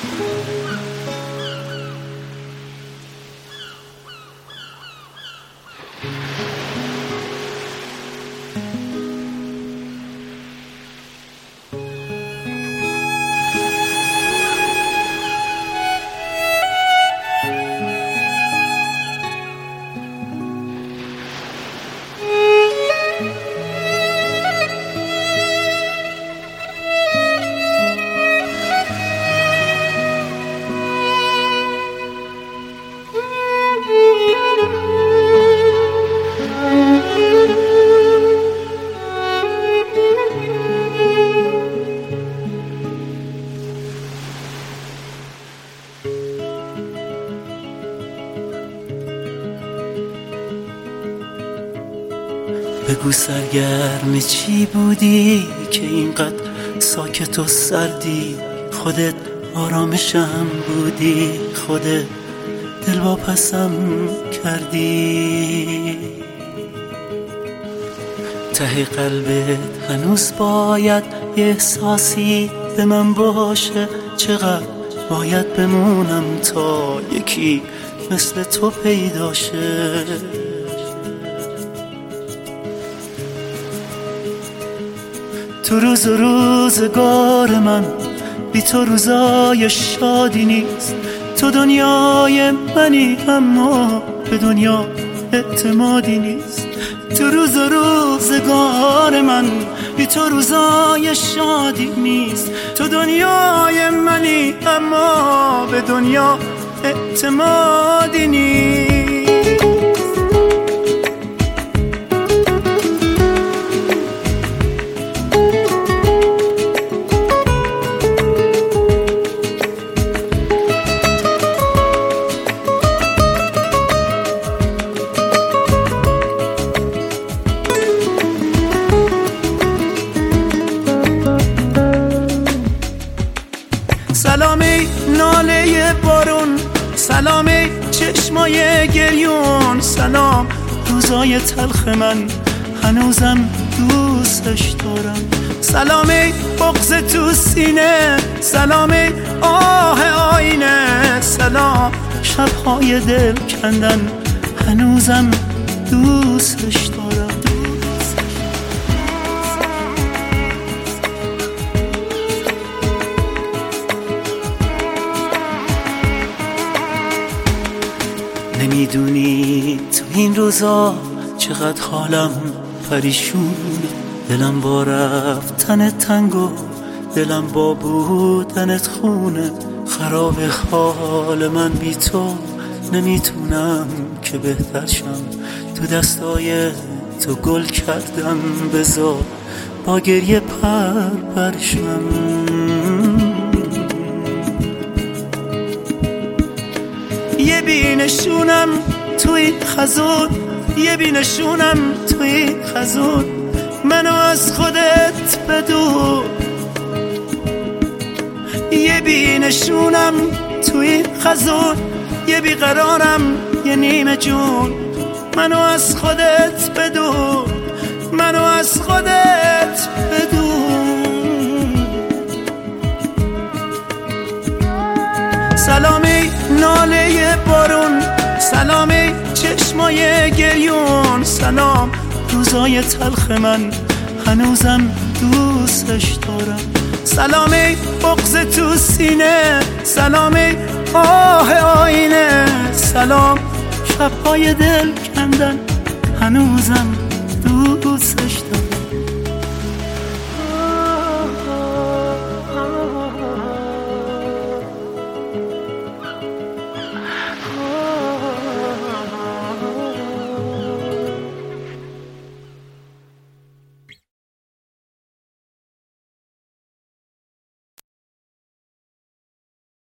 بگو سرگرم چی بودی که اینقدر ساکت و سردی؟ خودت آرامشم بودی، خودت دلواپسم کردی. ته قلبت هنوز باید یه احساسی به من باشه. چقدر باید بمونم تا یکی مثل تو پیدا شه؟ تو روز و روزگار من بی تو روزای شادی نیست. تو دنیای منی اما به دنیا اعتمادی نیست. تو روز و روزگار من بی تو روزای شادی نیست. تو دنیای منی اما به دنیا اعتمادی نیست. سلامی ناله بارون، سلامی چشمای گریون، سلام روزای تلخ من هنوزم دوستش دارم. سلامی بغض تو سینه، سلامی آه آینه، سلام شبهای دل کندن هنوزم دوستش دارم. نمیدونی تو این روزا چقدر حالم پریشونه. دلم با رفتن تنگ و دلم با بودنت خونه. خراب حال من بی تو، نمیتونم که بهتر شم. تو دستای تو گل کردم، بذار با گریه پر شم. یه بینشونم توی خزون، یه بینشونم توی خزون، منو از خودت بدون. یه بینشونم توی خزون، یه بیقرارم یه نیمه جون، منو از خودت بدون، منو از خودت بدون. سلامی ناله بارون، سلامی چشمای گریون، سلام روزای تلخ من هنوزم دوستش دارم. سلامی بغض تو سینه، سلامی آه آینه، سلام شبهای دل کندن هنوزم دوستش دارم.